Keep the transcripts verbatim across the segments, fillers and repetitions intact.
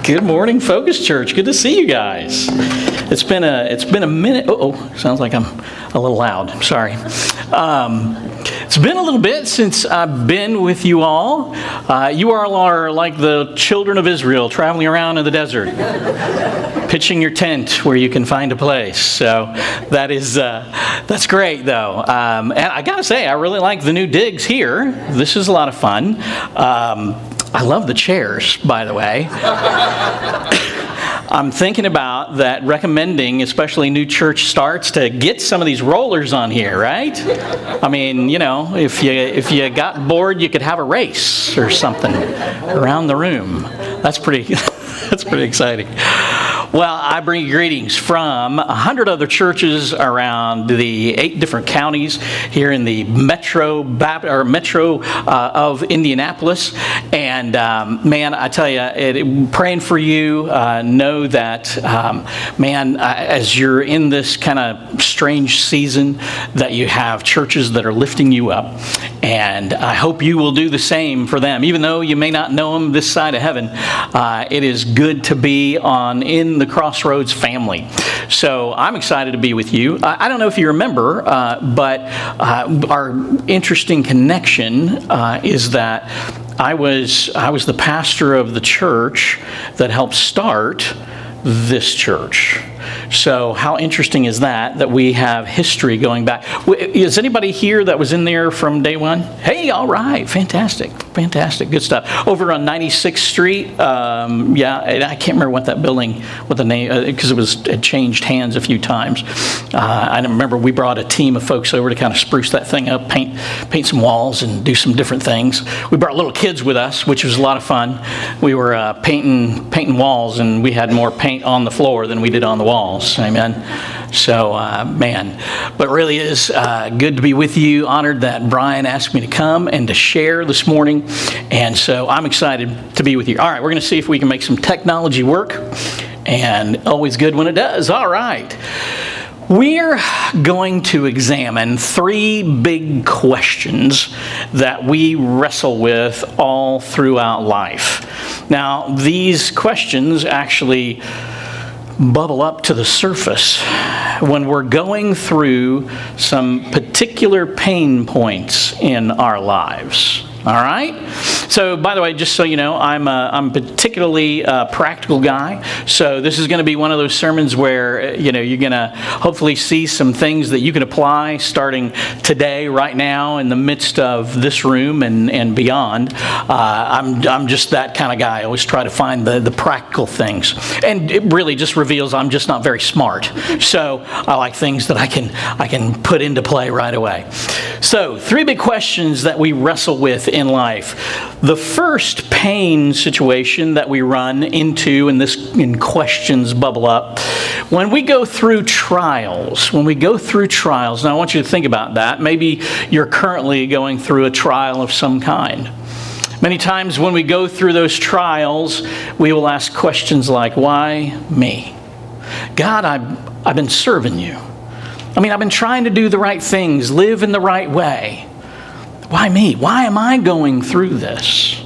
Good morning, Focus Church. Good to see you guys. It's been a it's been a minute. Oh, sounds like I'm a little loud. I'm sorry. Um, it's been a little bit since I've been with you all. Uh, you all are like the children of Israel traveling around in the desert, pitching your tent where you can find a place. So that is uh, that's great, though. Um, and I gotta say, I really like the new digs here. This is a lot of fun. Um, I love the chairs, by the way. I'm thinking about that, recommending, especially new church starts, to get some of these rollers on here, right? I mean, you know, if you if you got bored, you could have a race or something around the room. That's pretty. That's pretty exciting. Well, I bring you greetings from a hundred other churches around the eight different counties here in the metro Bap- or metro uh, of Indianapolis. And um, man, I tell you, it, it, praying for you. Uh, know that, um, man, uh, as you're in this kind of strange season, that you have churches that are lifting you up. And I hope you will do the same for them. Even though you may not know them this side of heaven, uh, it is good to be on in the Crossroads family. So I'm excited to be with you. I, I don't know if you remember, uh, but uh, our interesting connection uh, is that I was I was the pastor of the church that helped start this church. So how interesting is that, that we have history going back. Is anybody here that was in there from day one? Hey, all right. Fantastic. Fantastic. Good stuff. Over on ninety-sixth Street. Um, yeah, I can't remember what that building, what the name, because uh, it was it changed hands a few times. Uh, I remember we brought a team of folks over to kind of spruce that thing up, paint paint some walls and do some different things. We brought little kids with us, which was a lot of fun. We were uh, painting painting walls, and we had more paint on the floor than we did on the walls. Amen. So, uh, man, but it really is uh, good to be with you. Honored that Brian asked me to come and to share this morning. And so I'm excited to be with you. All right, we're going to see if we can make some technology work. And always good when it does. All right. We're going to examine three big questions that we wrestle with all throughout life. Now, these questions actually bubble up to the surface when we're going through some particular pain points in our lives. All right? So, by the way, just so you know, I'm a, I'm particularly a practical guy. So this is going to be one of those sermons where, you know, you're going to hopefully see some things that you can apply starting today, right now, in the midst of this room and, and beyond. Uh, I'm I'm just that kind of guy. I always try to find the, the practical things. And it really just reveals I'm just not very smart. So I like things that I can I can put into play right away. So, three big questions that we wrestle with in life. The first pain situation that we run into, and this in questions bubble up, when we go through trials, when we go through trials, now I want you to think about that. Maybe you're currently going through a trial of some kind. Many times when we go through those trials, we will ask questions like, why me? God, I've, I've been serving you. I mean, I've been trying to do the right things, live in the right way. Why me? Why am I going through this?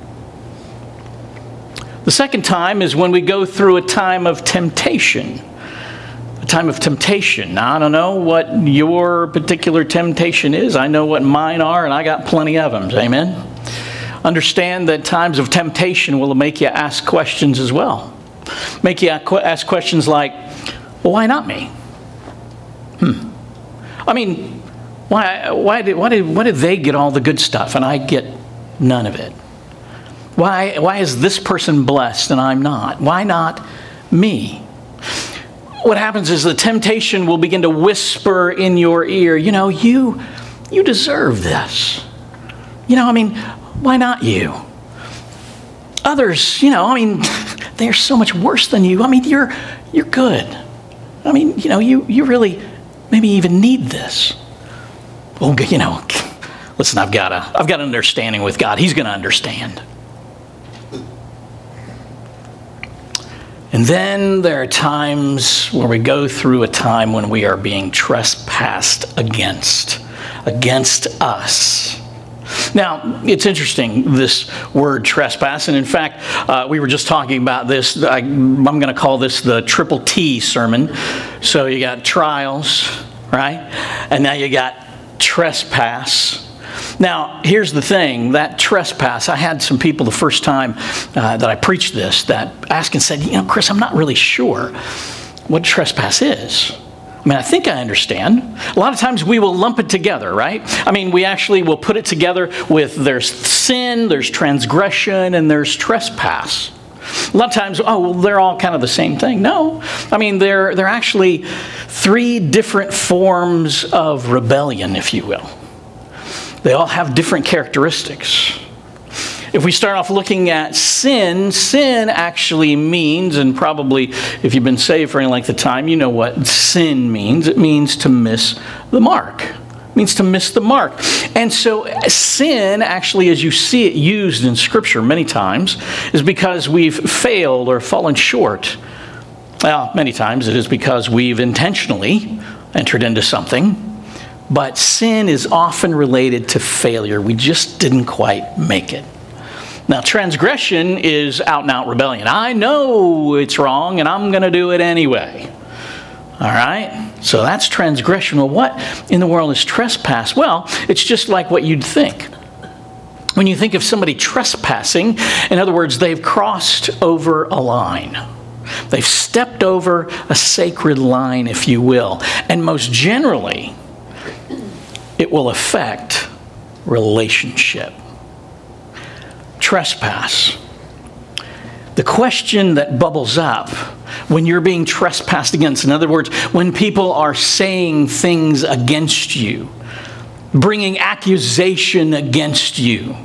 The second time is when we go through a time of temptation. A time of temptation. Now, I don't know what your particular temptation is. I know what mine are, and I got plenty of them. Amen? Understand that times of temptation will make you ask questions as well. Make you ask questions like, well, why not me? Hmm. I mean, why why did why did why did they get all the good stuff and I get none of it? Why why is this person blessed and I'm not? Why not me? What happens is the temptation will begin to whisper in your ear, you know, you you deserve this. You know, I mean, why not you? Others, you know, I mean, they're so much worse than you. I mean, you're you're good. I mean, you know, you you really maybe even need this. Well, you know, listen, I've got a, I've got an understanding with God. He's going to understand. And then there are times where we go through a time when we are being trespassed against, against us. Now, it's interesting, this word trespass, and in fact, uh, we were just talking about this. I, I'm going to call this the triple T sermon. So you got trials, right? And now you got trespass. Now, here's the thing, that trespass, I had some people the first time uh, that I preached this that asked and said, you know, Chris, I'm not really sure what trespass is. I mean, I think I understand. A lot of times we will lump it together, right? I mean, we actually will put it together with there's sin, there's transgression, and there's trespass. A lot of times, oh, well, they're all kind of the same thing. No. I mean, they're, they're actually three different forms of rebellion, if you will. They all have different characteristics. If we start off looking at sin, sin actually means, and probably if you've been saved for any length of time, you know what sin means. It means to miss the mark. It means to miss the mark. And so sin, actually, as you see it used in Scripture many times, is because we've failed or fallen short. Well, many times it is because we've intentionally entered into something. But sin is often related to failure. We just didn't quite make it. Now, transgression is out and out rebellion. I know it's wrong, and I'm going to do it anyway. All right? So that's transgression. Well, what in the world is trespass? Well, it's just like what you'd think. When you think of somebody trespassing, in other words, they've crossed over a line. They've stepped over a sacred line, if you will. And most generally, it will affect relationship. Trespass. The question that bubbles up when you're being trespassed against, in other words, when people are saying things against you, bringing accusation against you,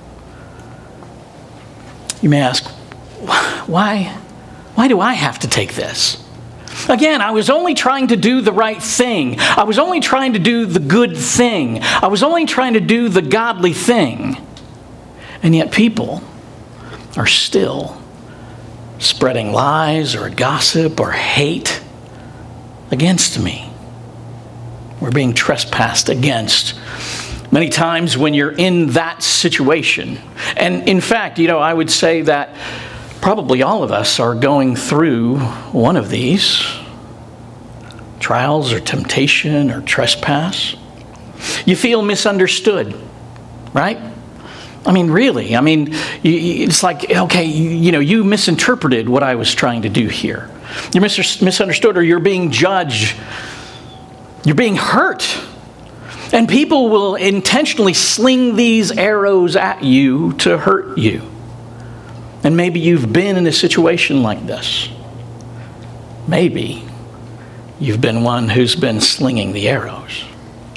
you may ask, why, why do I have to take this? Again, I was only trying to do the right thing. I was only trying to do the good thing. I was only trying to do the godly thing. And yet people are still spreading lies or gossip or hate against me. We're being trespassed against. Many times when you're in that situation, and in fact, you know, I would say that probably all of us are going through one of these trials or temptation or trespass. You feel misunderstood, right? I mean, really, I mean, it's like, okay, you know, you misinterpreted what I was trying to do here. You're mis- misunderstood or you're being judged. You're being hurt. And people will intentionally sling these arrows at you to hurt you. And maybe you've been in a situation like this. Maybe you've been one who's been slinging the arrows.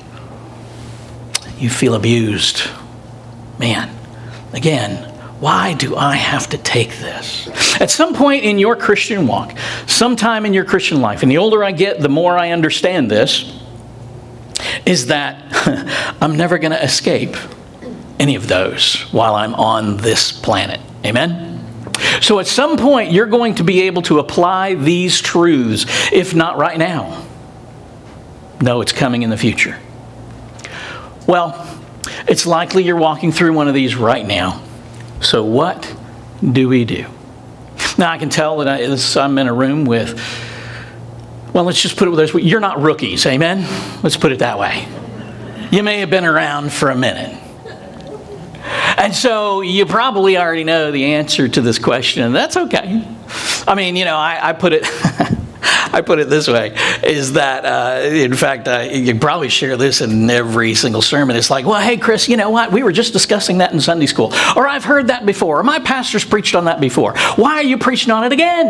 You feel abused. Man, again, why do I have to take this? At some point in your Christian walk, sometime in your Christian life, and the older I get, the more I understand this, is that I'm never going to escape any of those while I'm on this planet. Amen? So at some point, you're going to be able to apply these truths, if not right now. No, it's coming in the future. Well, it's likely you're walking through one of these right now. So what do we do? Now, I can tell that I, I'm in a room with, well, let's just put it this way. You're not rookies, amen? Let's put it that way. You may have been around for a minute. And so you probably already know the answer to this question, and that's okay. I mean, you know, I, I put it... I put it this way, is that, uh, in fact, uh, you can probably share this in every single sermon. It's like, well, hey, Chris, you know what? We were just discussing that in Sunday school. Or I've heard that before. Or my pastor's preached on that before. Why are you preaching on it again?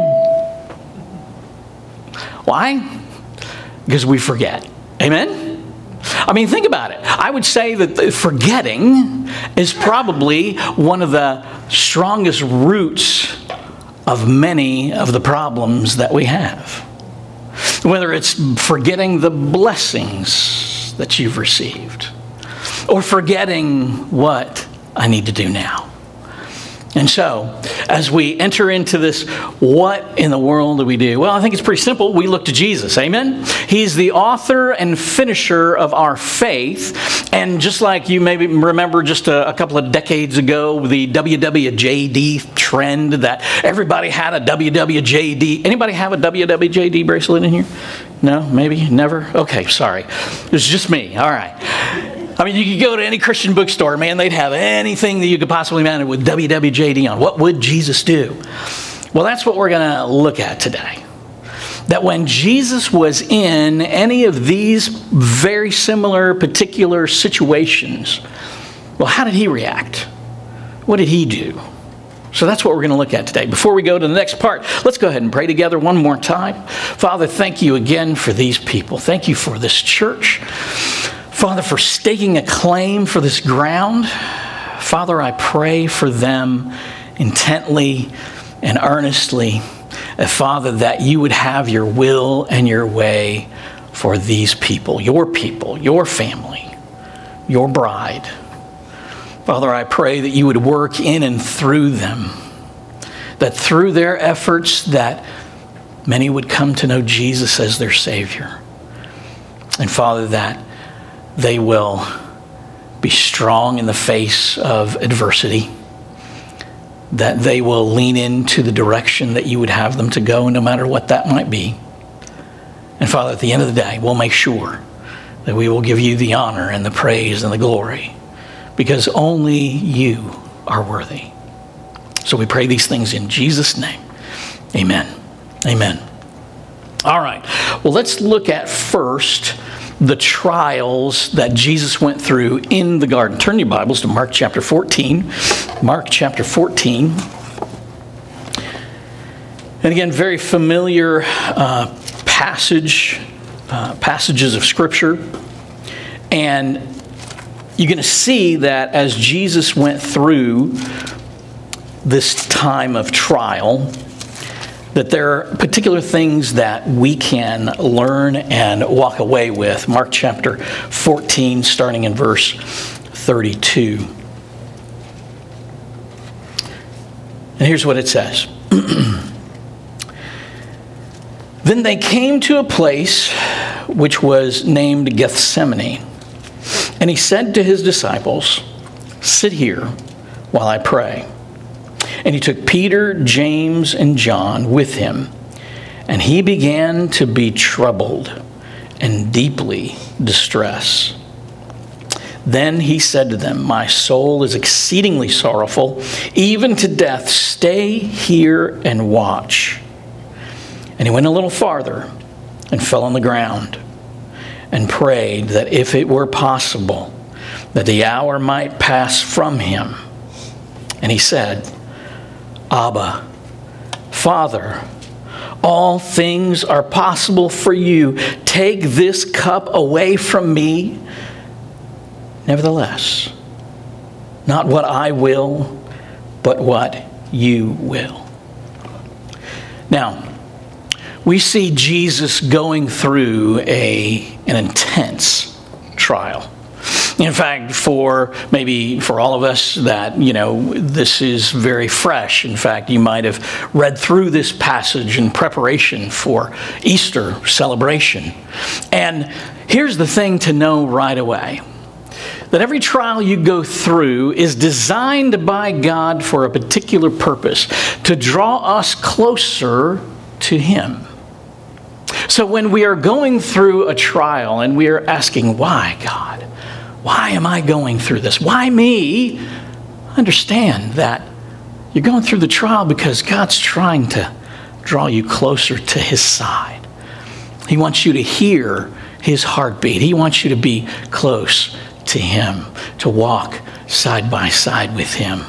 Why? Because we forget. Amen? I mean, think about it. I would say that forgetting is probably one of the strongest roots of many of the problems that we have. Whether it's forgetting the blessings that you've received or forgetting what I need to do now. And so, as we enter into this, what in the world do we do? Well, I think it's pretty simple. We look to Jesus, amen? He's the author and finisher of our faith. And just like you maybe remember just a, a couple of decades ago, the W W J D trend that everybody had a W W J D. Anybody have a W W J D bracelet in here? No? Maybe? Never? Okay, sorry. It's just me. All right. I mean, you could go to any Christian bookstore, man, they'd have anything that you could possibly imagine with W W J D on. What would Jesus do? Well, that's what we're going to look at today. That when Jesus was in any of these very similar particular situations, well, how did he react? What did he do? So that's what we're going to look at today. Before we go to the next part, let's go ahead and pray together one more time. Father, thank you again for these people. Thank you for this church. Father, for staking a claim for this ground. Father, I pray for them intently and earnestly. Uh, Father, that you would have your will and your way for these people, your people, your family, your bride. Father, I pray that you would work in and through them, that through their efforts that many would come to know Jesus as their Savior. And Father, that they will be strong in the face of adversity, that they will lean into the direction that you would have them to go, no matter what that might be. And Father, at the end of the day, we'll make sure that we will give you the honor and the praise and the glory, because only you are worthy. So we pray these things in Jesus' name. Amen. Amen. All right. Well, let's look at first the trials that Jesus went through in the garden. Turn your Bibles to Mark chapter fourteen. Mark chapter fourteen. And again, very familiar uh, passage, uh, passages of Scripture. And you're going to see that as Jesus went through this time of trial, that there are particular things that we can learn and walk away with. Mark chapter fourteen, starting in verse thirty-two. And here's what it says. Then they came to a place which was named Gethsemane. And he said to his disciples, "Sit here while I pray." And he took Peter, James, and John with him, and he began to be troubled and deeply distressed. Then he said to them, "My soul is exceedingly sorrowful, even to death. Stay here and watch." And he went a little farther and fell on the ground and prayed that if it were possible, that the hour might pass from him. And he said, "Abba, Father, all things are possible for you. Take this cup away from me. Nevertheless, not what I will, but what you will." Now, we see Jesus going through a, an intense trial. In fact, for maybe for all of us that, you know, this is very fresh. In fact, you might have read through this passage in preparation for Easter celebration. And here's the thing to know right away. That every trial you go through is designed by God for a particular purpose, to draw us closer to Him. So when we are going through a trial and we are asking, "Why, God? Why am I going through this? Why me?" Understand that you're going through the trial because God's trying to draw you closer to His side. He wants you to hear His heartbeat. He wants you to be close to Him, to walk side by side with Him.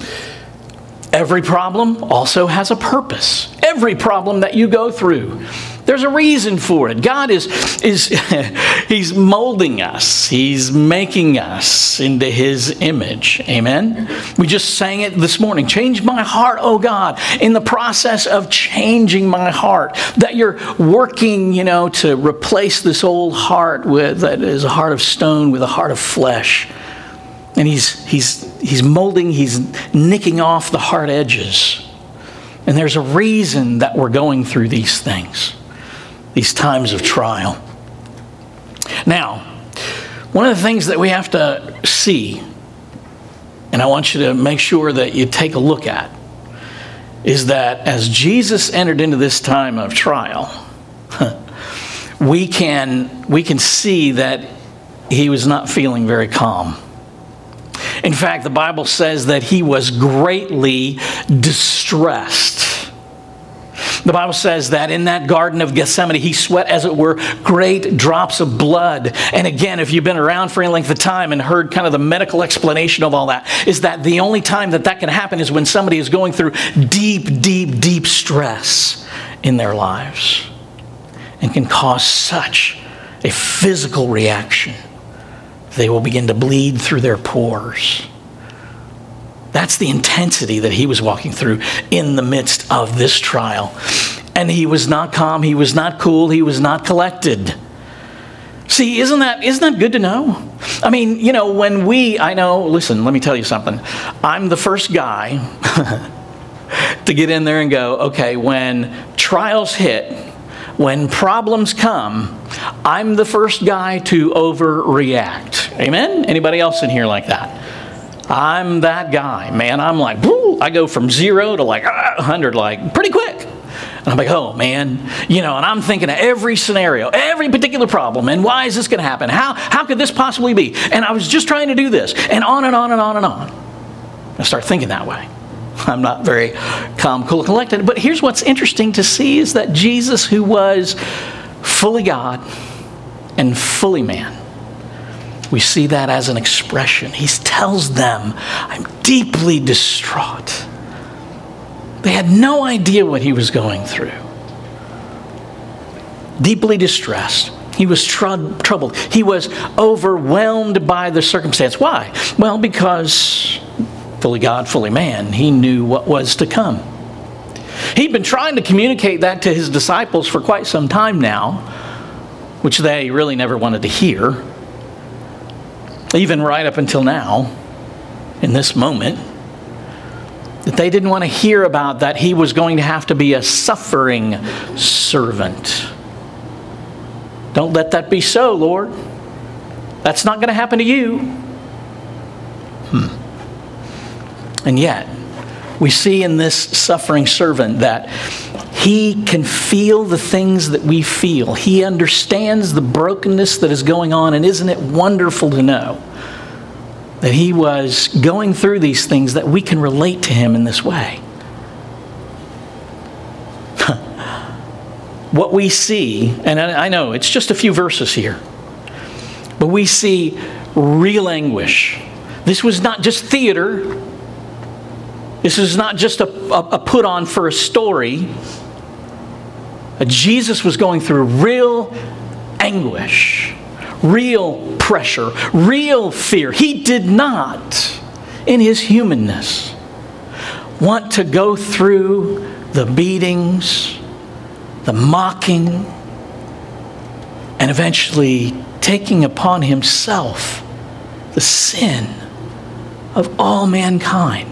Every problem also has a purpose. Every problem that you go through, there's a reason for it. God is, is He's molding us. He's making us into His image. Amen? We just sang it this morning. Change my heart, oh God. In the process of changing my heart, that you're working, you know, to replace this old heart with, that is a heart of stone with a heart of flesh. And he's, he's, he's molding, he's nicking off the hard edges. And there's a reason that we're going through these things, these times of trial. Now, one of the things that we have to see, and I want you to make sure that you take a look at, is that as Jesus entered into this time of trial, we can, we can see that he was not feeling very calm. In fact, the Bible says that he was greatly distressed. The Bible says that in that Garden of Gethsemane, he sweat, as it were, great drops of blood. And again, if you've been around for any length of time and heard kind of the medical explanation of all that, is that the only time that that can happen is when somebody is going through deep, deep, deep stress in their lives and can cause such a physical reaction. They will begin to bleed through their pores. That's the intensity that he was walking through in the midst of this trial. And he was not calm, he was not cool, he was not collected. See, isn't that, isn't that good to know? I mean, you know, when we, I know, listen, let me tell you something. I'm the first guy to get in there and go, okay, when trials hit, when problems come, I'm the first guy to overreact. Amen? Anybody else in here like that? I'm that guy, man. I'm like, woo, I go from zero to like one hundred like pretty quick. And I'm like, oh, man. You know, and I'm thinking of every scenario, every particular problem, and why is this going to happen? How, how could this possibly be? And I was just trying to do this, and on and on and on and on. I start thinking that way. I'm not very calm, cool, collected. But here's what's interesting to see is that Jesus, who was fully God and fully man, we see that as an expression. He tells them, I'm deeply distraught. They had no idea what he was going through. Deeply distressed. He was tr- troubled. He was overwhelmed by the circumstance. Why? Well, because fully God, fully man, he knew what was to come. He'd been trying to communicate that to his disciples for quite some time now, which they really never wanted to hear. Even right up until now, in this moment, that they didn't want to hear about that he was going to have to be a suffering servant. Don't let that be so, Lord. That's not going to happen to you. Hmm. And yet, we see in this suffering servant that he can feel the things that we feel. He understands the brokenness that is going on, and isn't it wonderful to know that he was going through these things, that we can relate to him in this way. What we see, and I know it's just a few verses here, but we see real anguish. This was not just theater. This is not just a, a, a put on for a story. Jesus was going through real anguish, real pressure, real fear. He did not, in his humanness, want to go through the beatings, the mocking, and eventually taking upon himself the sin of all mankind.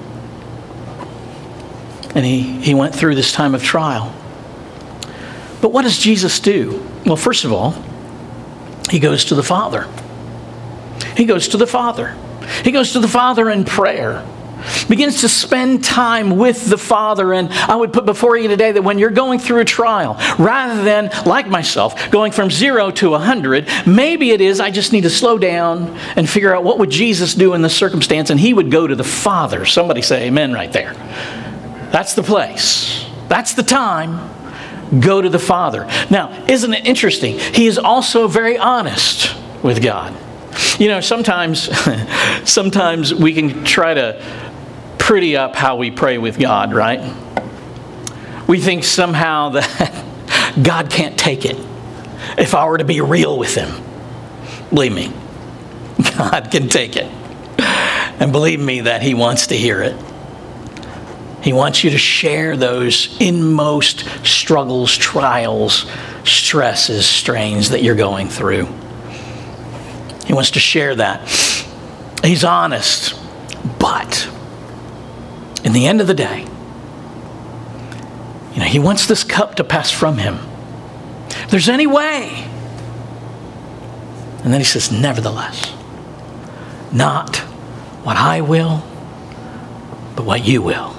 And he, he went through this time of trial. But what does Jesus do? Well, first of all, he goes to the Father. He goes to the Father. He goes to the Father in prayer. Begins to spend time with the Father. And I would put before you today that when you're going through a trial, rather than, like myself, going from zero to a hundred, maybe it is I just need to slow down and figure out what would Jesus do in this circumstance, and he would go to the Father. Somebody say amen right there. That's the place. That's the time. Go to the Father. Now, isn't it interesting? He is also very honest with God. You know, sometimes, sometimes we can try to pretty up how we pray with God, right? We think somehow that God can't take it if I were to be real with him. Believe me, God can take it. And believe me that he wants to hear it. He wants you to share those inmost struggles, trials, stresses, strains that you're going through. He wants to share that. He's honest. But in the end of the day, you know, he wants this cup to pass from him. If there's any way. And then he says, nevertheless, not what I will, but what you will.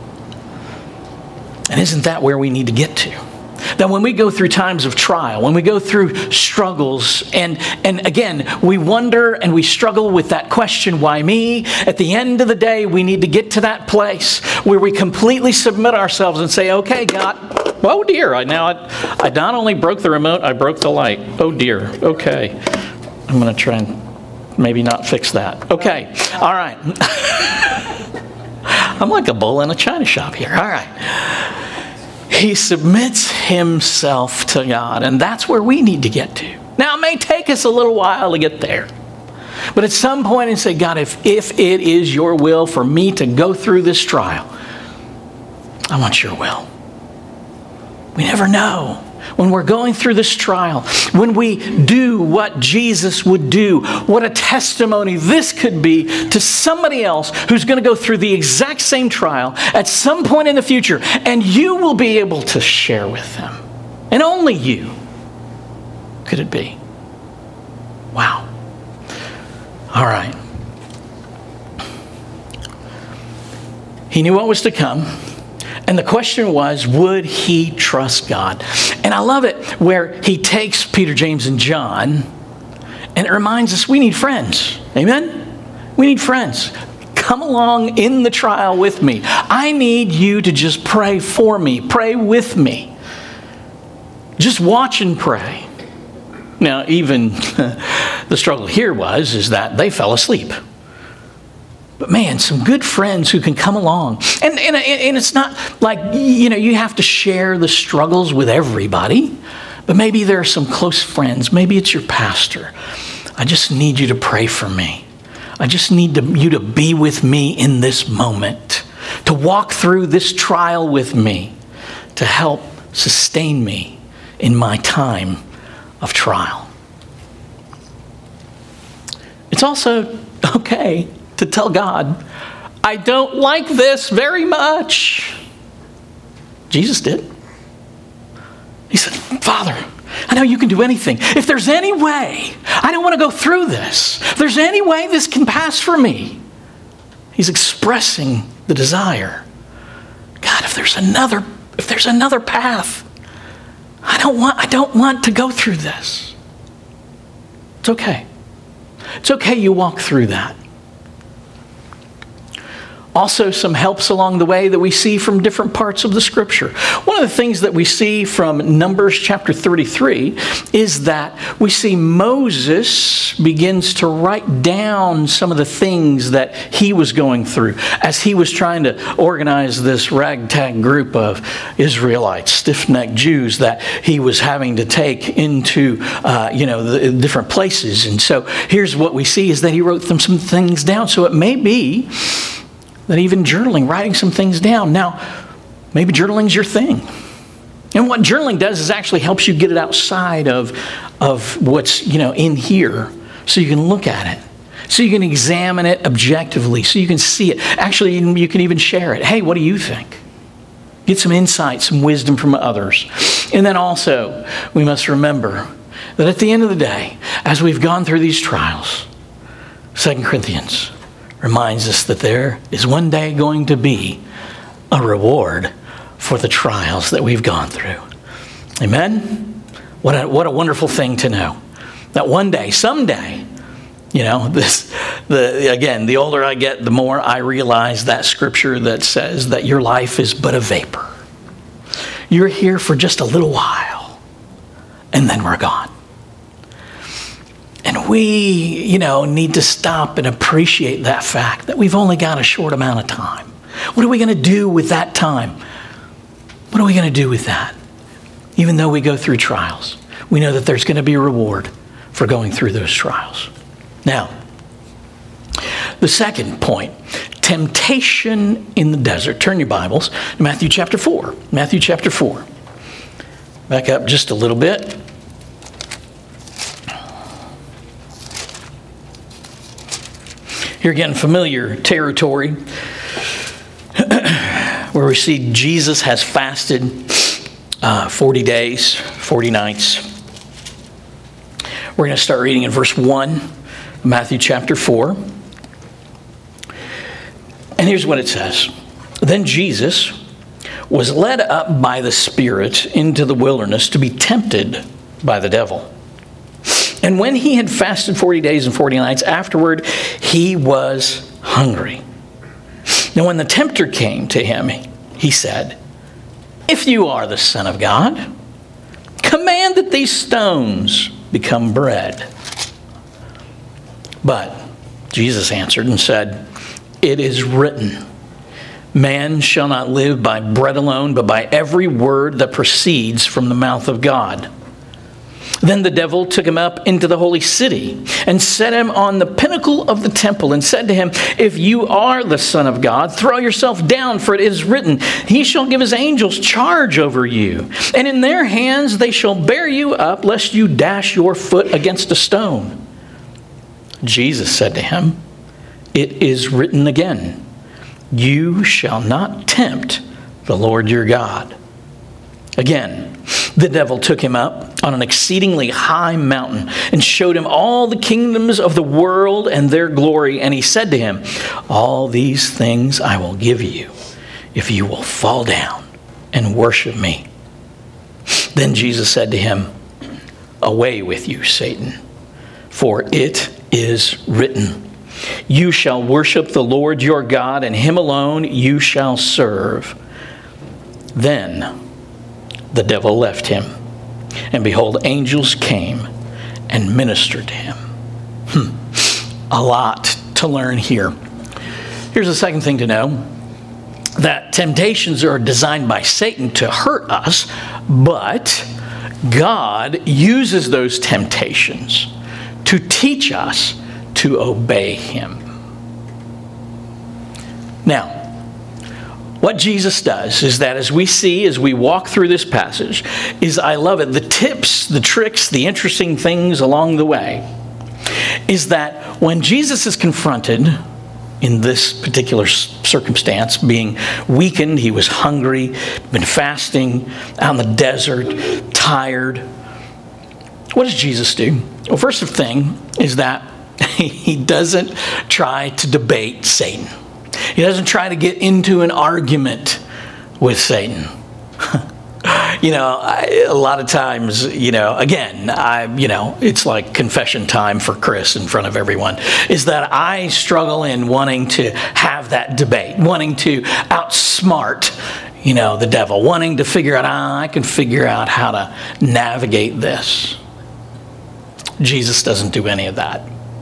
And isn't that where we need to get to? That when we go through times of trial, when we go through struggles, and, and again, we wonder and we struggle with that question, why me? At the end of the day, we need to get to that place where we completely submit ourselves and say, okay, God, oh dear, I now I, I not only broke the remote, I broke the light. Oh dear, okay. I'm going to try and maybe not fix that. Okay, all right. I'm like a bull in a china shop here. All right. He submits himself to God, and that's where we need to get to. Now, it may take us a little while to get there. But at some point, and say, God, if, if it is your will for me to go through this trial, I want your will. We never know. When we're going through this trial, when we do what Jesus would do, what a testimony this could be to somebody else who's going to go through the exact same trial at some point in the future, and you will be able to share with them. And only you could it be. Wow. All right. He knew what was to come. And the question was, would he trust God? And I love it where he takes Peter, James, and John, and it reminds us we need friends. Amen? We need friends. Come along in the trial with me. I need you to just pray for me. Pray with me. Just watch and pray. Now, even the struggle here was is that they fell asleep. But man, some good friends who can come along. And, and, and it's not like, you know, you have to share the struggles with everybody. But maybe there are some close friends. Maybe it's your pastor. I just need you to pray for me. I just need to, you to be with me in this moment. To walk through this trial with me. To help sustain me in my time of trial. It's also okay to tell God, I don't like this very much. Jesus did. He said, Father, I know you can do anything. If there's any way, I don't want to go through this. If there's any way this can pass for me. He's expressing the desire. God, if there's another, if there's another path, I don't want, I don't want to go through this. It's okay. It's okay you walk through that. Also, some helps along the way that we see from different parts of the scripture. One of the things that we see from Numbers chapter thirty-three is that we see Moses begins to write down some of the things that he was going through as he was trying to organize this ragtag group of Israelites, stiff-necked Jews that he was having to take into, uh, you know, the different places. And so here's what we see is that he wrote them some things down. So it may be that even journaling, writing some things down. Now, maybe journaling's your thing. And what journaling does is actually helps you get it outside of, of what's, you know, in here so you can look at it. So you can examine it objectively, so you can see it. Actually, you can even share it. Hey, what do you think? Get some insight, some wisdom from others. And then also, we must remember that at the end of the day, as we've gone through these trials, Second Corinthians reminds us that there is one day going to be a reward for the trials that we've gone through. Amen? What a, what a wonderful thing to know. That one day, someday, you know, this, the again, the older I get, the more I realize that scripture that says that your life is but a vapor. You're here for just a little while, and then we're gone. And we, you know, need to stop and appreciate that fact that we've only got a short amount of time. What are we going to do with that time? What are we going to do with that? Even though we go through trials, we know that there's going to be a reward for going through those trials. Now, the second point, temptation in the desert. Turn your Bibles to Matthew chapter four. Matthew chapter four. Back up just a little bit. Here again, familiar territory where we see Jesus has fasted uh, forty days, forty nights. We're going to start reading in verse one, Matthew chapter four. And here's what it says. Then Jesus was led up by the Spirit into the wilderness to be tempted by the devil. And when he had fasted forty days and forty nights, afterward he was hungry. Now when the tempter came to him, he said, "If you are the Son of God, command that these stones become bread." But Jesus answered and said, "It is written, man shall not live by bread alone, but by every word that proceeds from the mouth of God." Then the devil took him up into the holy city and set him on the pinnacle of the temple and said to him, "If you are the Son of God, throw yourself down, for it is written, he shall give his angels charge over you. And in their hands they shall bear you up, lest you dash your foot against a stone." Jesus said to him, "It is written again, you shall not tempt the Lord your God." Again, the devil took him up on an exceedingly high mountain and showed him all the kingdoms of the world and their glory. And he said to him, "All these things I will give you if you will fall down and worship me." Then Jesus said to him, "Away with you, Satan, for it is written, you shall worship the Lord your God, and him alone you shall serve." Then the devil left him, and behold, angels came and ministered to him. Hmm. A lot to learn here. Here's the second thing to know, that temptations are designed by Satan to hurt us, but God uses those temptations to teach us to obey him. Now, what Jesus does is that as we see, as we walk through this passage, is, I love it, the tips, the tricks, the interesting things along the way, is that when Jesus is confronted in this particular circumstance, being weakened, he was hungry, been fasting out in the desert, tired. What does Jesus do? Well, first thing is that he doesn't try to debate Satan. He doesn't try to get into an argument with Satan. You know, I, a lot of times, you know, again, I, you know, it's like confession time for Chris in front of everyone, is that I struggle in wanting to have that debate, wanting to outsmart, you know, the devil, wanting to figure out, ah, I can figure out how to navigate this. Jesus doesn't do any of that.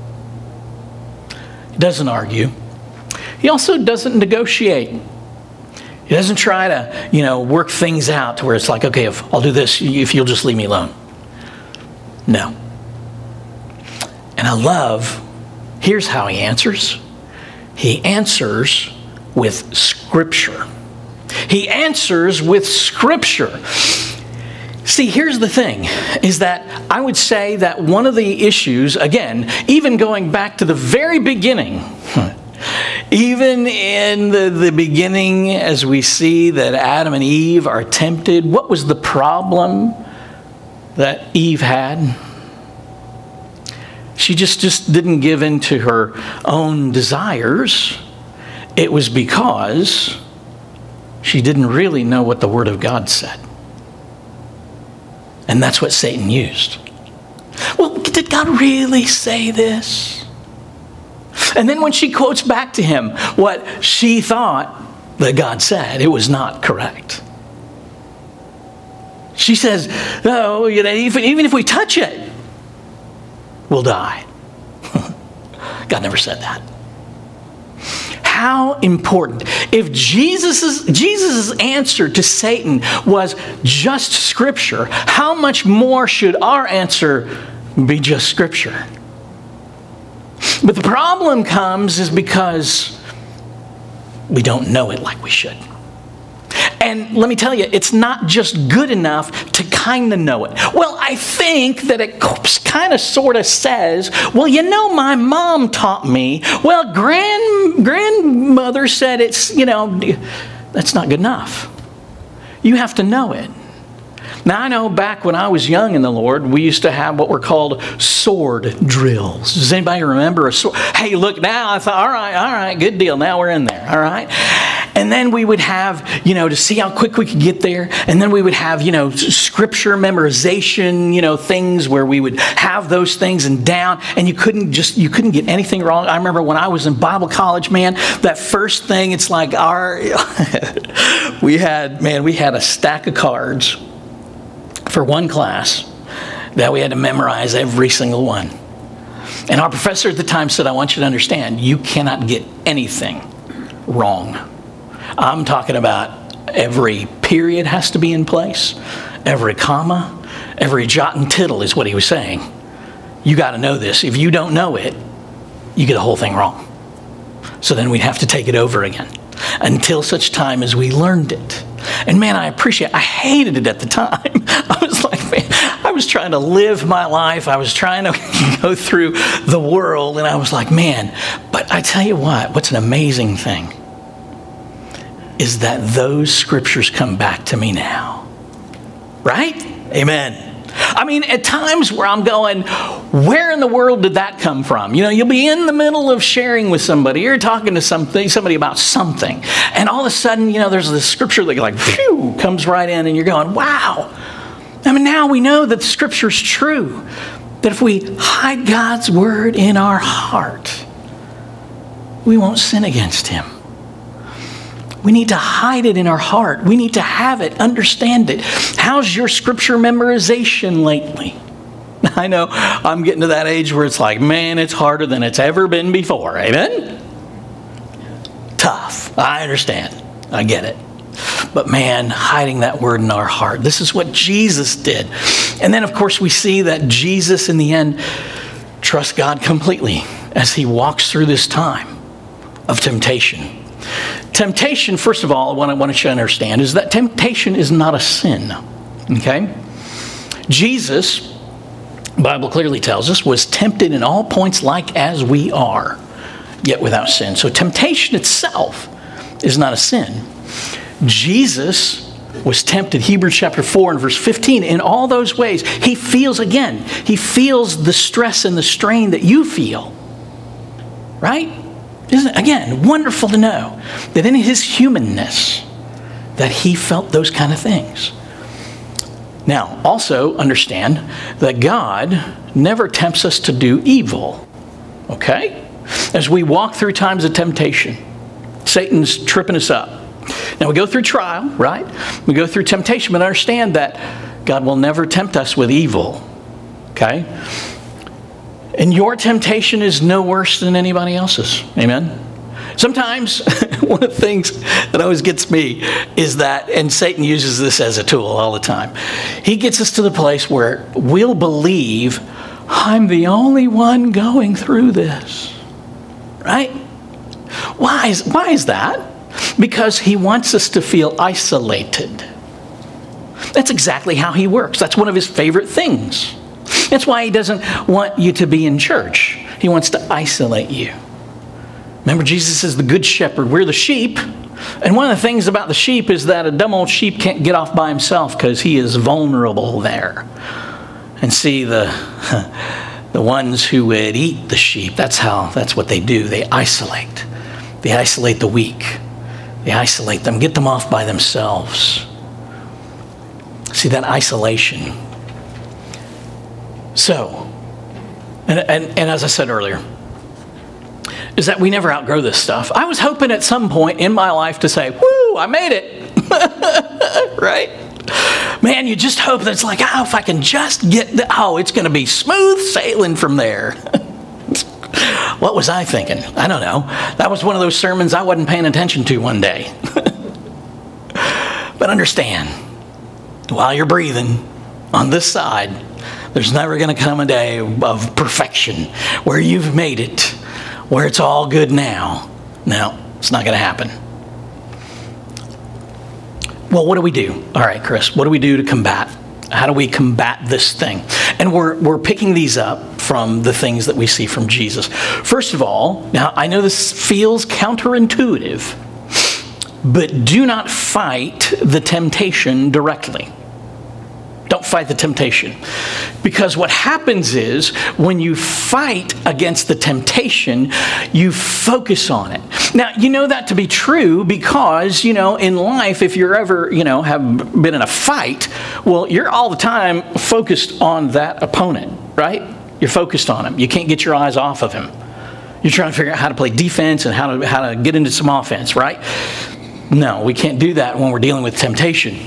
He doesn't argue. He also doesn't negotiate. He doesn't try to, you know, work things out to where it's like, okay, if I'll do this, if you'll just leave me alone. No. And I love, here's how he answers. He answers with Scripture. He answers with Scripture. See, here's the thing, is that I would say that one of the issues, again, even going back to the very beginning, even in the, the beginning, as we see that Adam and Eve are tempted, what was the problem that Eve had? She just, just didn't give in to her own desires. It was because she didn't really know what the Word of God said. And that's what Satan used. Well, did God really say this? And then when she quotes back to him what she thought that God said, it was not correct. She says, "No, you know, even, even if we touch it, we'll die." God never said that. How important. If Jesus's, Jesus's answer to Satan was just Scripture, how much more should our answer be just Scripture? But the problem comes is because we don't know it like we should. And let me tell you, it's not just good enough to kind of know it. Well, I think that it kind of sort of says, well, you know, my mom taught me. Well, grand grandmother said it's, you know, that's not good enough. You have to know it. Now, I know back when I was young in the Lord, we used to have what were called sword drills. Does anybody remember a sword? Hey, look, now I thought, all right, all right, good deal. Now we're in there, all right? And then we would have, you know, to see how quick we could get there. And then we would have, you know, scripture memorization, you know, things where we would have those things and down. And you couldn't just, you couldn't get anything wrong. I remember when I was in Bible college, man, that first thing, it's like our, we had, man, we had a stack of cards for one class that we had to memorize every single one. And our professor at the time said, I want you to understand, you cannot get anything wrong. I'm talking about every period has to be in place, every comma, every jot and tittle is what he was saying. You got to know this. If you don't know it, you get the whole thing wrong. So then we'd have to take it over again until such time as we learned it. And man, I appreciate it. I hated it at the time. I was like, man, I was trying to live my life. I was trying to go through the world. And I was like, man, but I tell you what, what's an amazing thing is that those scriptures come back to me now. Right? Amen. I mean, at times where I'm going, where in the world did that come from? You know, you'll be in the middle of sharing with somebody. You're talking to something, somebody about something. And all of a sudden, you know, there's this scripture that like, phew, comes right in and you're going, wow. I mean, now we know that the scripture's true. That if we hide God's word in our heart, we won't sin against him. We need to hide it in our heart. We need to have it, understand it. How's your scripture memorization lately? I know I'm getting to that age where it's like, man, it's harder than it's ever been before. Amen? Tough. I understand. I get it. But man, hiding that word in our heart. This is what Jesus did. And then, of course, we see that Jesus, in the end, trusts God completely as he walks through this time of temptation. Temptation, first of all, what I want you to understand is that temptation is not a sin. Okay? Jesus, the Bible clearly tells us, was tempted in all points like as we are, yet without sin. So temptation itself is not a sin. Jesus was tempted, Hebrews chapter four and verse fifteen, in all those ways. He feels, again, he feels the stress and the strain that you feel. Right? Isn't it, again, wonderful to know that in his humanness, that he felt those kind of things. Now, also understand that God never tempts us to do evil. Okay? As we walk through times of temptation, Satan's tripping us up. Now, we go through trial, right? We go through temptation, but understand that God will never tempt us with evil. Okay? And your temptation is no worse than anybody else's. Amen? Sometimes, one of the things that always gets me is that, and Satan uses this as a tool all the time, he gets us to the place where we'll believe, I'm the only one going through this. Right? Why is, why is that? Because he wants us to feel isolated. That's exactly how he works. That's one of his favorite things. That's why he doesn't want you to be in church. He wants to isolate you. Remember, Jesus is the good shepherd. We're the sheep. And one of the things about the sheep is that a dumb old sheep can't get off by himself because he is vulnerable there. And see, the, the ones who would eat the sheep, that's how, that's what they do. They isolate. They isolate the weak. They isolate them, get them off by themselves. See, that isolation. So, and, and, and as I said earlier, is that we never outgrow this stuff. I was hoping at some point in my life to say, woo, I made it. Right? Man, you just hope that it's like, oh, if I can just get, the, oh, it's going to be smooth sailing from there. What was I thinking? I don't know. That was one of those sermons I wasn't paying attention to one day. But understand, while you're breathing on this side, there's never going to come a day of perfection where you've made it, where it's all good now. No, it's not going to happen. Well, what do we do? All right, Chris, what do we do to combat? How do we combat this thing? And we're we're picking these up from the things that we see from Jesus. First of all, now I know this feels counterintuitive, but do not fight the temptation directly. Don't fight the temptation. Because what happens is when you fight against the temptation, you focus on it. Now, you know that to be true because, you know, in life, if you're ever, you know, have been in a fight, well, you're all the time focused on that opponent, right? You're focused on him. You can't get your eyes off of him. You're trying to figure out how to play defense and how to, how to get into some offense, right? No, we can't do that when we're dealing with temptation.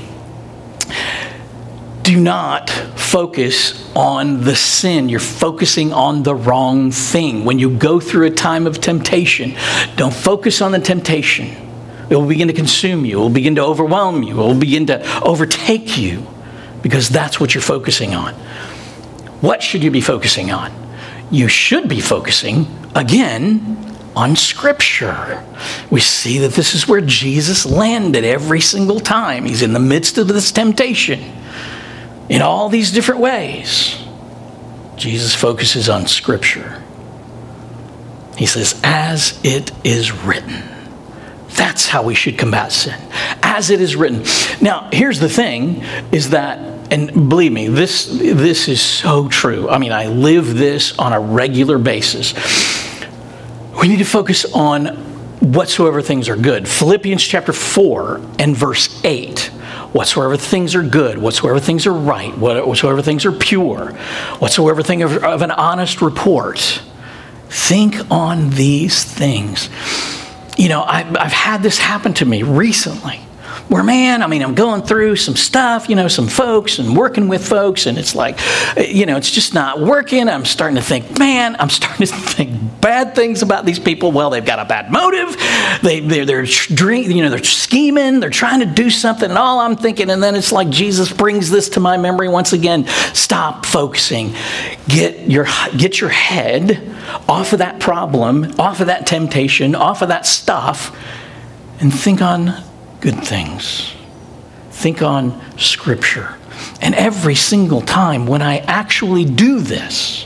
Do not focus on the sin. You're focusing on the wrong thing. When you go through a time of temptation, don't focus on the temptation. It will begin to consume you. It will begin to overwhelm you. It will begin to overtake you because that's what you're focusing on. What should you be focusing on? You should be focusing, again, on Scripture. We see that this is where Jesus landed every single time. He's in the midst of this temptation. In all these different ways, Jesus focuses on Scripture. He says, as it is written. That's how we should combat sin. As it is written. Now, here's the thing, is that, and believe me, this, this is so true. I mean, I live this on a regular basis. We need to focus on whatsoever things are good. Philippians chapter four and verse eight. Whatsoever things are good, whatsoever things are right, whatsoever things are pure, whatsoever thing of, of an honest report, think on these things. You know, I've, I've had this happen to me recently. Where, man, I mean, I'm going through some stuff, you know, some folks and working with folks, and it's like, you know, it's just not working. I'm starting to think, man, I'm starting to think bad things about these people. Well, they've got a bad motive. They, they're, they're, you know, they're scheming. They're trying to do something, and all I'm thinking, and then it's like Jesus brings this to my memory once again. Stop focusing. Get your, get your head off of that problem, off of that temptation, off of that stuff, and think on good things. Think on Scripture. And every single time when I actually do this,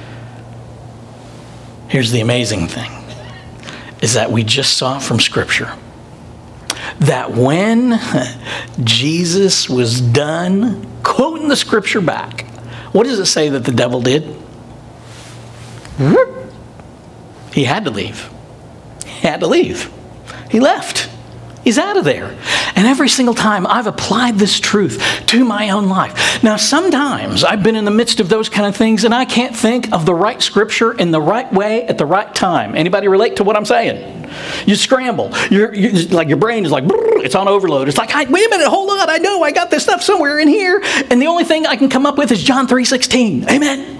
here's the amazing thing, is that we just saw from Scripture that when Jesus was done quoting the Scripture back, what does it say that the devil did? He had to leave. He had to leave. He left. He's out of there. And every single time I've applied this truth to my own life. Now, sometimes I've been in the midst of those kind of things and I can't think of the right Scripture in the right way at the right time. Anybody relate to what I'm saying? You scramble. You're, you're like your brain is like, it's on overload. It's like, wait a minute, hold on. I know I got this stuff somewhere in here. And the only thing I can come up with is John three sixteen. Amen.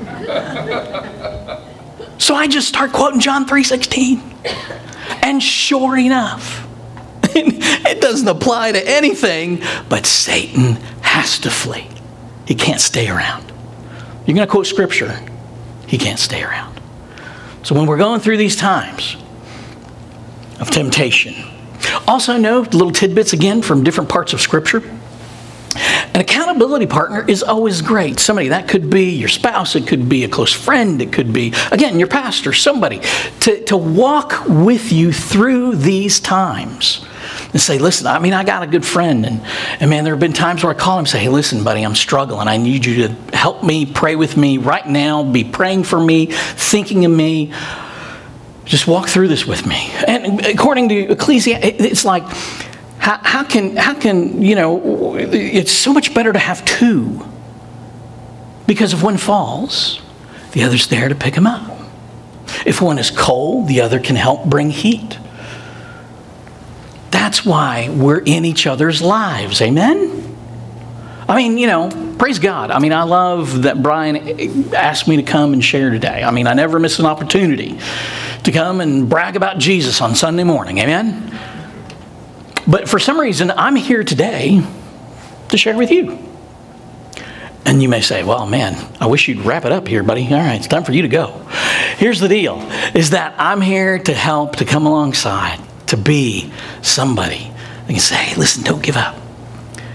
So I just start quoting John three sixteen. And sure enough, it doesn't apply to anything, but Satan has to flee. He can't stay around. You're going to quote Scripture. He can't stay around. So when we're going through these times of temptation, also note little tidbits again from different parts of Scripture. An accountability partner is always great. Somebody, that could be your spouse, it could be a close friend, it could be, again, your pastor, somebody, to, to walk with you through these times. And say, listen, I mean, I got a good friend. And, and man, there have been times where I call him and say, hey, listen, buddy, I'm struggling. I need you to help me, pray with me right now, be praying for me, thinking of me. Just walk through this with me. And according to Ecclesiastes, it's like, how, how can, how can, you know, it's so much better to have two. Because if one falls, the other's there to pick him up. If one is cold, the other can help bring heat. That's why we're in each other's lives. Amen? I mean, you know, praise God. I mean, I love that Brian asked me to come and share today. I mean, I never miss an opportunity to come and brag about Jesus on Sunday morning. Amen? But for some reason, I'm here today to share with you. And you may say, well, man, I wish you'd wrap it up here, buddy. All right, it's time for you to go. Here's the deal, is that I'm here to help, to come alongside, to be somebody that can say, hey, listen, don't give up.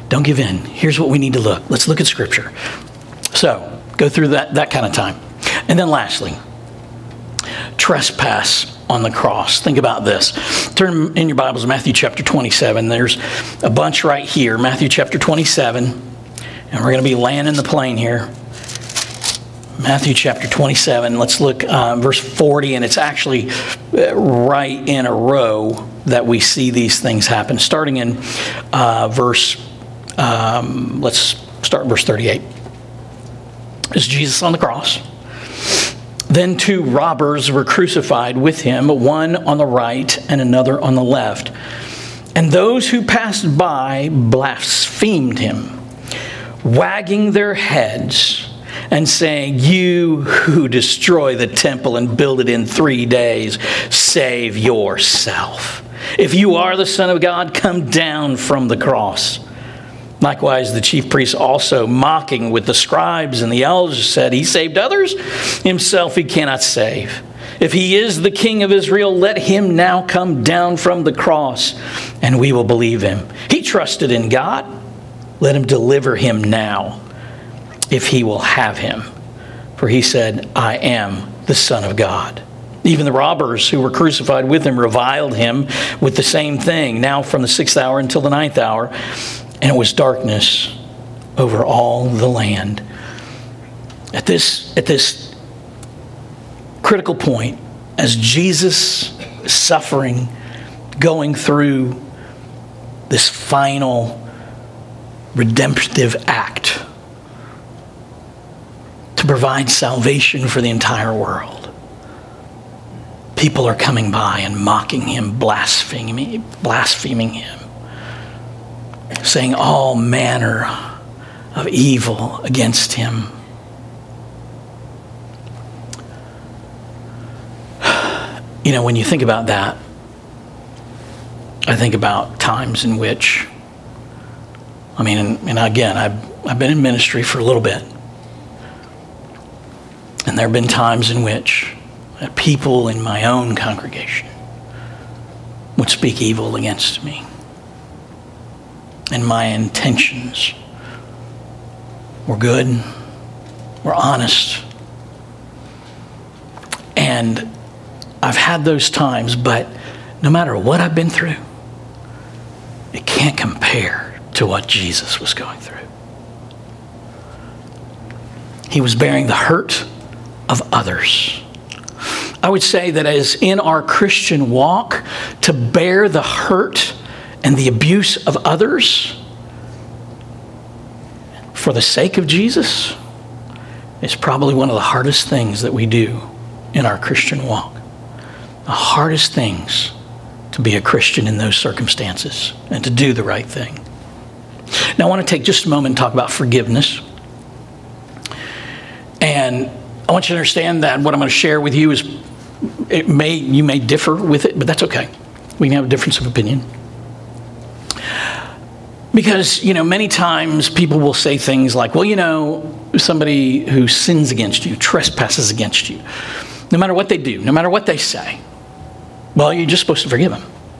Don't give in. Here's what we need to look. Let's look at Scripture. So, go through that, that kind of time. And then lastly, trespass on the cross. Think about this. Turn in your Bibles to Matthew chapter twenty-seven. There's a bunch right here. Matthew chapter twenty-seven. And we're going to be landing the plane here. Matthew chapter twenty-seven. Let's look uh, verse forty. And it's actually right in a row that we see these things happen. Starting in uh, verse, um, let's start verse thirty-eight. Is Jesus on the cross? Then two robbers were crucified with him, one on the right and another on the left. And those who passed by blasphemed him, wagging their heads and saying, "You who destroy the temple and build it in three days, save yourself. If you are the Son of God, come down from the cross." Likewise, the chief priests also, mocking with the scribes and the elders, said, "He saved others, himself he cannot save. If he is the King of Israel, let him now come down from the cross, and we will believe him. He trusted in God. Let him deliver him now, if he will have him. For he said, I am the Son of God." Even the robbers who were crucified with him reviled him with the same thing, now from the sixth hour until the ninth hour. And it was darkness over all the land. At this, at this critical point, as Jesus is suffering, going through this final redemptive act to provide salvation for the entire world, people are coming by and mocking him, blaspheming, blaspheming him, saying all manner of evil against him. You know, when you think about that, I think about times in which, I mean, and, and again, I've, I've been in ministry for a little bit. And there have been times in which people in my own congregation would speak evil against me. And my intentions were good, were honest. And I've had those times, but no matter what I've been through, it can't compare to what Jesus was going through. He was bearing the hurt of others. I would say that as in our Christian walk, to bear the hurt and the abuse of others for the sake of Jesus is probably one of the hardest things that we do in our Christian walk. The hardest things to be a Christian in those circumstances and to do the right thing. Now I want to take just a moment and talk about forgiveness. And I want you to understand that what I'm going to share with you is, it may you may differ with it, but that's okay. We can have a difference of opinion. Because, you know, many times people will say things like, well, you know, somebody who sins against you, trespasses against you, no matter what they do, no matter what they say, well, you're just supposed to forgive them.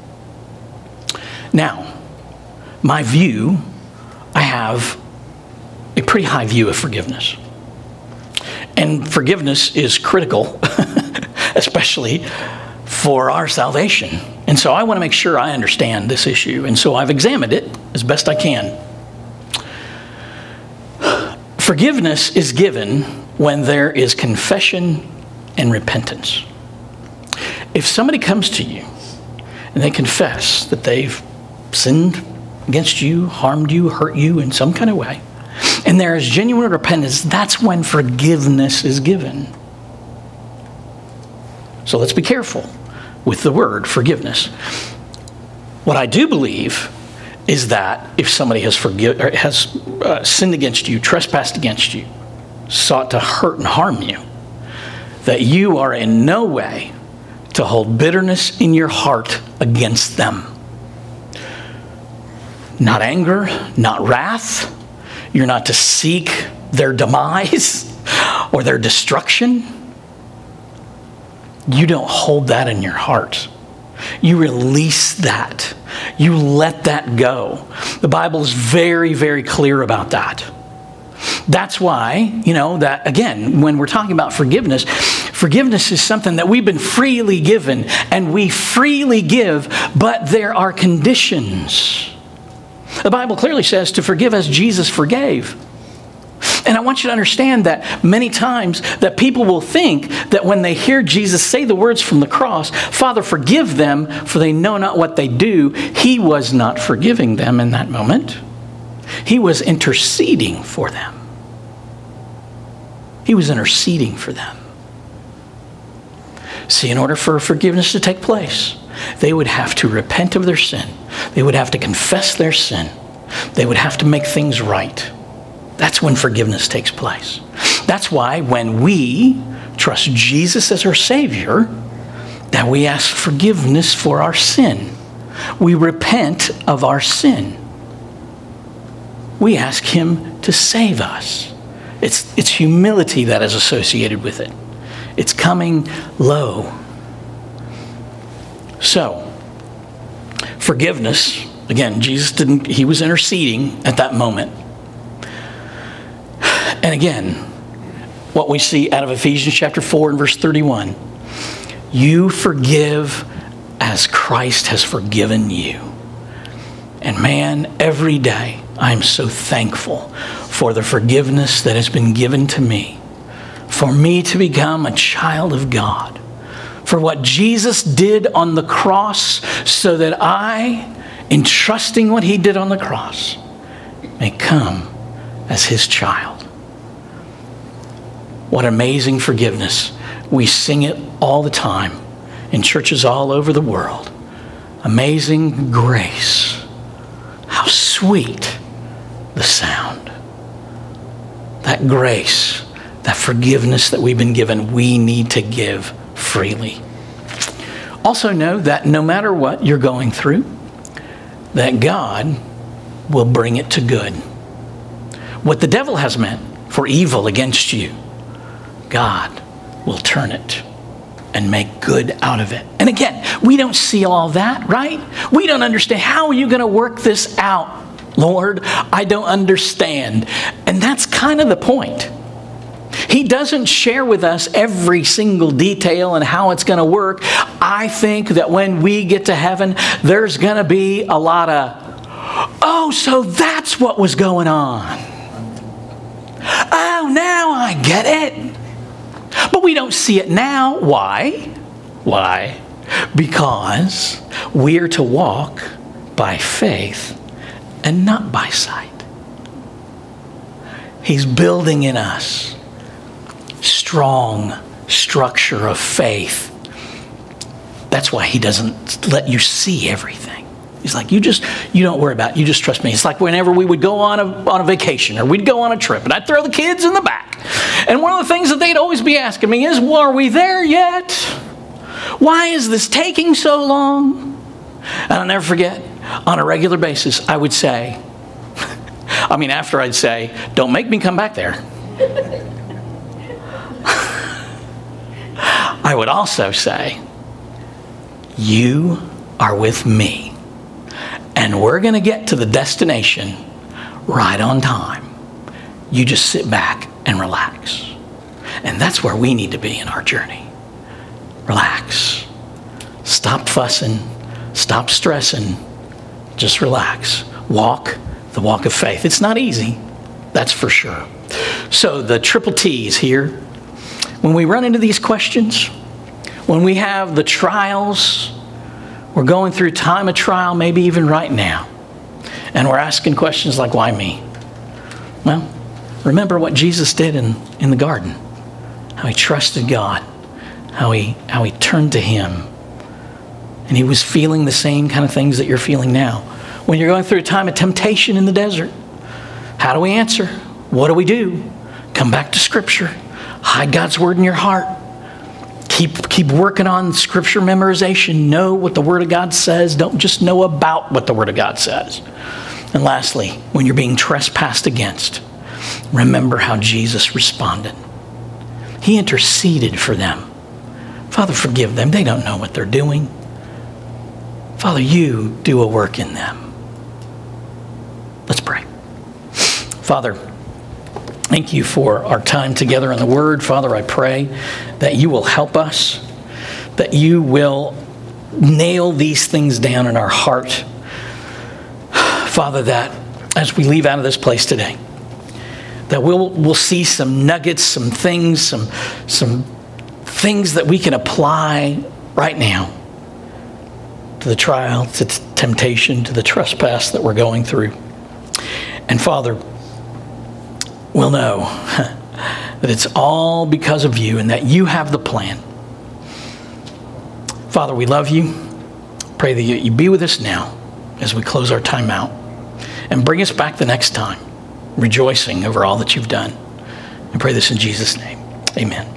Now, my view, I have a pretty high view of forgiveness. And forgiveness is critical, especially for our salvation. And so I want to make sure I understand this issue. And so I've examined it as best I can. Forgiveness is given when there is confession and repentance. If somebody comes to you and they confess that they've sinned against you, harmed you, hurt you in some kind of way, and there is genuine repentance, that's when forgiveness is given. So let's be careful with the word forgiveness. What I do believe is that if somebody has forgive, or has uh, sinned against you, trespassed against you, sought to hurt and harm you, that you are in no way to hold bitterness in your heart against them. Not anger, not wrath. You're not to seek their demise or their destruction. You don't hold that in your heart. You release that. You let that go. The Bible is very, very clear about that. That's why, you know, that again, when we're talking about forgiveness, forgiveness is something that we've been freely given, and we freely give, but there are conditions. The Bible clearly says to forgive as Jesus forgave. And I want you to understand that many times that people will think that when they hear Jesus say the words from the cross, Father, forgive them, for they know not what they do. He was not forgiving them in that moment. He was interceding for them. He was interceding for them. See, in order for forgiveness to take place, they would have to repent of their sin. They would have to confess their sin. They would have to make things right. That's when forgiveness takes place. That's why when we trust Jesus as our Savior, that we ask forgiveness for our sin. We repent of our sin. We ask Him to save us. It's, it's humility that is associated with it. It's coming low. So, forgiveness, again, Jesus didn't, He was interceding at that moment. And again, what we see out of Ephesians chapter four and verse thirty-one, you forgive as Christ has forgiven you. And man, every day, I'm so thankful for the forgiveness that has been given to me, for me to become a child of God, for what Jesus did on the cross, so that I, in trusting what He did on the cross, may come as His child. What amazing forgiveness. We sing it all the time in churches all over the world. Amazing grace. How sweet the sound. That grace, that forgiveness that we've been given, we need to give freely. Also know that no matter what you're going through, that God will bring it to good. What the devil has meant for evil against you, God will turn it and make good out of it. And again, we don't see all that, right? We don't understand. How are you going to work this out, Lord? I don't understand. And that's kind of the point. He doesn't share with us every single detail and how it's going to work. I think that when we get to heaven, there's going to be a lot of, oh, so that's what was going on. Oh, now I get it. But we don't see it now. Why? Why? Because we're to walk by faith and not by sight. He's building in us strong structure of faith. That's why He doesn't let you see everything. He's like, you just, you don't worry about it. You just trust me. It's like whenever we would go on a, on a vacation or we'd go on a trip and I'd throw the kids in the back. And one of the things that they'd always be asking me is, well, are we there yet? Why is this taking so long? And I'll never forget, on a regular basis, I would say, I mean, after I'd say, don't make me come back there. I would also say, you are with me. And we're going to get to the destination right on time. You just sit back and relax. And that's where we need to be in our journey. Relax. Stop fussing. Stop stressing. Just relax. Walk the walk of faith. It's not easy. That's for sure. So the triple T's here. When we run into these questions, when we have the trials, we're going through time of trial, maybe even right now, and we're asking questions like, why me? Well, remember what Jesus did in, in the garden, how He trusted God, how he, how he turned to Him, and He was feeling the same kind of things that you're feeling now. When you're going through a time of temptation in the desert, how do we answer? What do we do? Come back to Scripture. Hide God's Word in your heart. Keep, keep working on Scripture memorization. Know what the Word of God says. Don't just know about what the Word of God says. And lastly, when you're being trespassed against, remember how Jesus responded. He interceded for them. Father, forgive them. They don't know what they're doing. Father, you do a work in them. Let's pray. Father, thank you for our time together in the Word. Father, I pray that you will help us, that you will nail these things down in our heart. Father, that as we leave out of this place today, that we'll we'll see some nuggets, some things, some some things that we can apply right now to the trial, to the temptation, to the trespass that we're going through. And Father, we'll know that it's all because of you and that you have the plan. Father, we love you. Pray that you, you be with us now as we close our time out, and bring us back the next time, rejoicing over all that you've done. And pray this in Jesus' name. Amen.